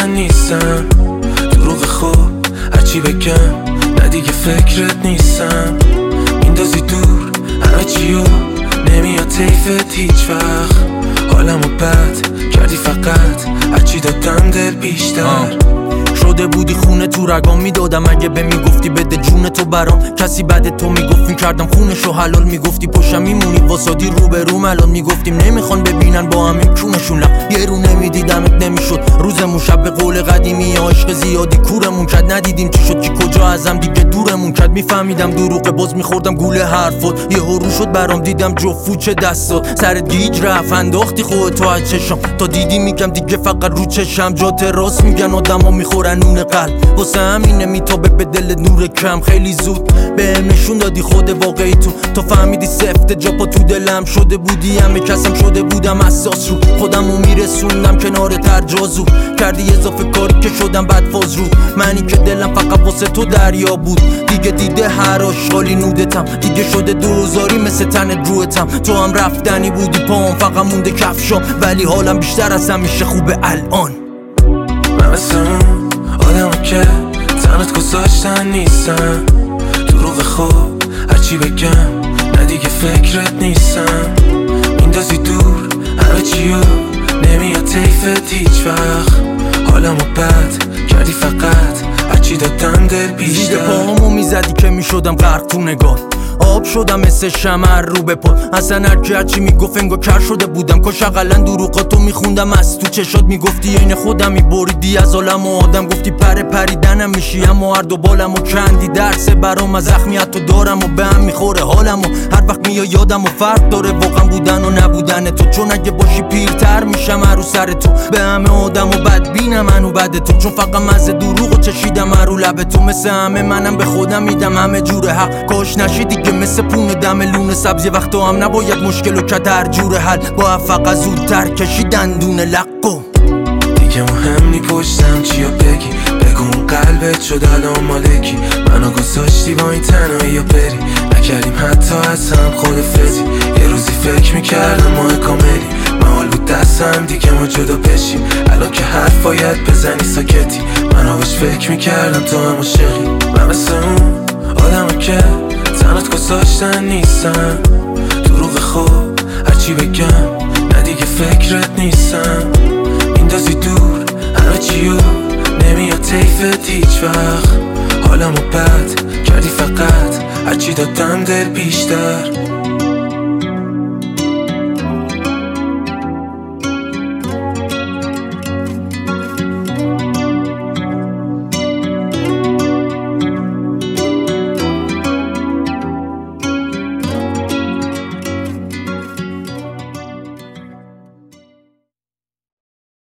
گذاشتن نیستم، دروغ خوب هرچی بگم نه دیگه فکرت نیستم. میندازی دور همه چیو نمیاد طیفت هیچ وقت، حالمو بد کردی فقط هرچی دادم دل بیشتر. شده بودی خونه تو رگام میدادم اگه به میگفتی بده جون تو برام. کسی بعد تو میگفت میکردم خونشو حلال، میگفتی پشتم میمونی واسادی رو به روم الان. میگفتیم نمیخوان ببینن با همین کونشون، یه رو نمیدیدمت نمیشد روزمون. شب به قول قدیمی عشق زیادی کورمون کرد، ندیدیم چی شد کی کجا ازم دیگه دورمون کرد. میفهمیدم دروغه باز میخوردم گوله حرفات، یه رو شد برام دیدم جفو چه دستات. سرت گیج رفت انداختی خودتو از چشم، تا دیدی میگم دیگه فقط رو چشم. جات راست میگن آدما میخورن نون قلب، واسه همینه میتابه به دل نور کم. خیلی زود بهم نشون دادی خود واقعی تو فهمیدی سفت جاپا تو دلم شده بودی. همه کسم شده بودم اساس رو خودمو میرسوندم کنار ترجازو، کردی اضافه کاری که شدم بعد فاز رو منی که دلم فقط واسه تو دریا بود. دیگه دیده هر آشغالی نودتم، دیگه شده دوزاری مثل تن روتم. تو هم رفتنی بودی پام فقط مونده کفشام، ولی حالم بیشتر از همیشه خوبه الان. من مثل اون آدمو که تنت گذاشتن نیستم، دروغ خوب هرچی بگم نه دیگه فکرت نیستم. میندازی دور همه چیو نمیاد طیفت هیچ وقت، حالمو بد کردی فقط هرچی دادم دل بیشتر. زیر پاهامو میزدی که میشدم غرق تو نگاه، آب شدم مثل شمر رو به پا. اصلا هرچی میگفت انگار کر شده بودم، کاش اقلن دروغاتو میخوندم از تو چشات. میگفتی عین خودم میبریدی از عالم و آدم، گفتی پریدنم میشی اما هر دو بالم و کندی. درسه برام از زخمیت تو دارم و به هم میخوره حالم و هر وقت میای یادم و فرق داره واقعا بودن و نبودن تو. چون اگه باشی پیرتر میشم هر رو سر تو، به همه آدم و بدبینم منو بد تو. چون فقط مزه دروغو چشیدم هر رو لب تو، مثل همه منم به خودم میدم همه جور حق. کاش نشی دیگه مثل پونه دم لون سبز، یه وقتا هم نباید مشکلو کرد هر جور حل، با فقط زودتر کشیدن دون لقو. دیگه مهم نی پشتم چیا بگی، بگو اون قلبت شد الان مالکی. منو گذاشتی با این تنهایی بری، نکردیم حتی از هم خدافظی. یه روزی فکر میکردم ماه کاملی، محال بود دستم دیگه ما جدا بشیم. الان که حرف باید بزنی ساکتی، من آواش فکر میکردم تو هم عاشقی. من مثل اون آدمو که تنت گذاشتن نیستم، دروغ خوب هرچی بگم نه دیگه فکرت نیستم. میندازی دور همه چیو نمیاد طیفت هیچ وقت، حالمو بد کردی فقط هرچی دادم دل بیشتر.